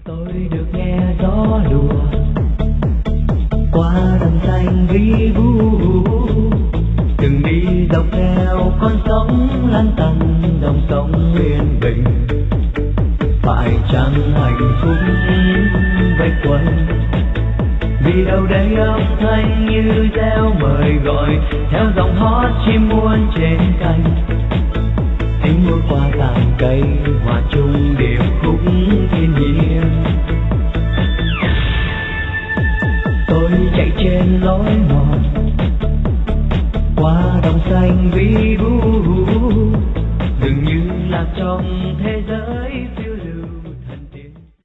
Tôi được nghe gió lùa qua đầm xanh vi vu, từng đi dọc theo con sóng lăn tăn dòng sông yên bình. Phải chăng hạnh phúc vây quanh, vì đâu đây âm thanh như reo mời gọi theo dòng hót chim muôn trên cành. Anh bước qua tàn cây hòa chung điệp khúc thiên nhiên. Tôi chạy trên lối mòn qua đồng xanh vi vu, dường như lạc trong thế giới